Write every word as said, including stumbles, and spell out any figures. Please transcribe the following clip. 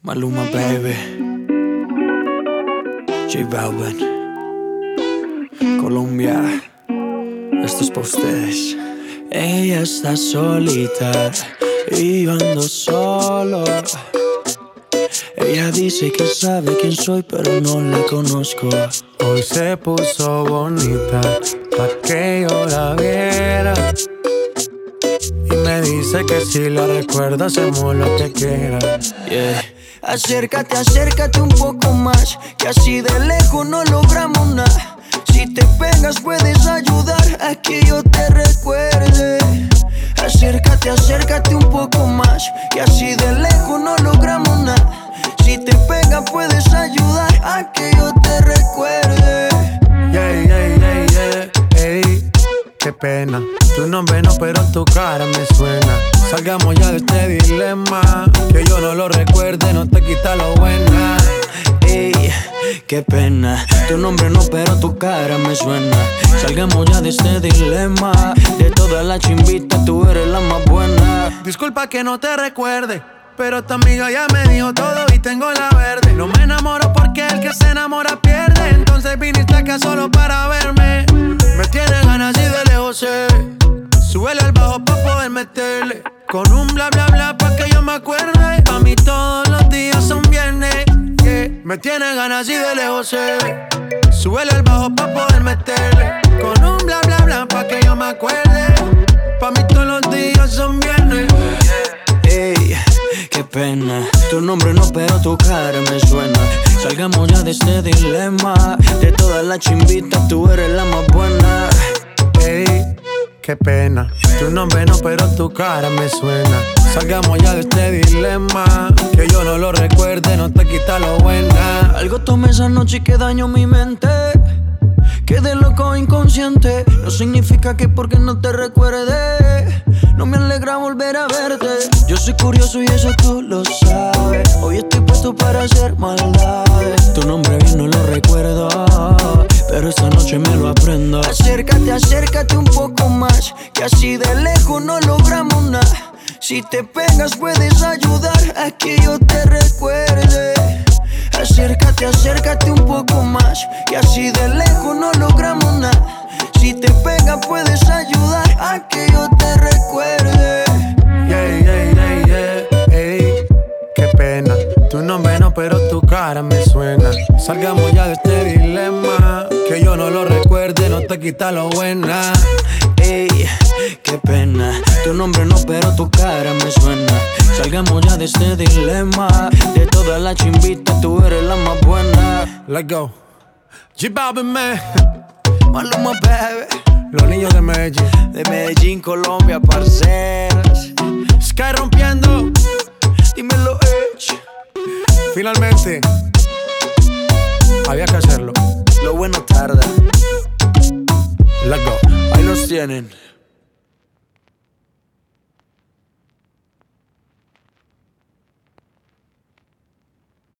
Maluma, baby. J Balvin. Colombia. Esto es pa' ustedes. Ella está solita y yo ando solo. Ella dice que sabe quién soy, pero no la conozco. Hoy se puso bonita pa' que yo la viera. Y me dice que si la recuerda hacemos lo que quiera. Yeah. Acércate, acércate un poco más, que así de lejos no logramos nada. Si te pegas puedes ayudar a que yo te recuerde. Acércate, acércate un poco más, que así de lejos no logramos nada. Si te pegas puedes ayudar a que yo te recuerde. Yeah, yeah, yeah, yeah, ey, qué pena. Tu nombre no, pero tu cara me suena. Salgamos ya de este dilema. Que yo no lo recuerde, no te quita lo buena. Ey, qué pena. Tu nombre no, pero tu cara me suena. Salgamos ya de este dilema. De todas las chimbitas, tú eres la más buena. Disculpa que no te recuerde, pero tu amiga ya me dijo todo y tengo la verde. No me enamoro porque el que se enamora pierde. Entonces viniste acá solo para verme. Me tienes ganas y de lejos sé. Súbele al bajo pa' poder meterle. Con un bla bla bla pa' que yo me acuerde. A mí todos los días son viernes, yeah. Me tienes ganas y de lejos sé. Súbele al bajo pa' poder meterle. Con un bla bla bla pa' que yo me acuerde. Pa' mí todos los días son viernes, ey, qué pena. Tu nombre no, pero tu cara me suena. Salgamos ya de este dilema. De todas las chimbitas, tú eres la más buena. ey, qué pena. Tu nombre no, pero tu cara me suena. Salgamos ya de este dilema. Que yo no lo recuerde, no te quita lo buena. Algo tomé esa noche y que dañó mi mente. Quedé loco inconsciente. No significa que porque no te recuerde no me alegra volver a verte. Yo soy curioso y eso tú lo sabes. Hoy estoy puesto para hacer maldades. Tu nombre bien no lo recuerdo, pero esta noche me lo aprendo. Acércate, acércate un poco más, que así de lejos no logramos nada. Si te pegas puedes ayudar a que yo te recuerde. Acércate, acércate un poco más, que así de lejos no logramos nada. Si te pegas puedes ayudar a que yo te recuerde. Yeah, yeah, yeah, yeah, ey, qué pena. Tu nombre no, pero tu cara me suena. Salgamos ya de este dilema. Que yo no lo recuerde, no te quita lo buena. Ey, qué pena. Tu nombre no, pero tu cara me suena. Salgamos ya de este dilema. De todas las chimbitas, tú eres la más buena. Let's go. J Balvin, man. Maluma, baby. Los niños de Medellín. De Medellín, Colombia, parceras. Sky rompiendo. Dímelo, Edge. Finalmente, había que hacerlo. Lo bueno tarda. Let's go. Ahí los tienen.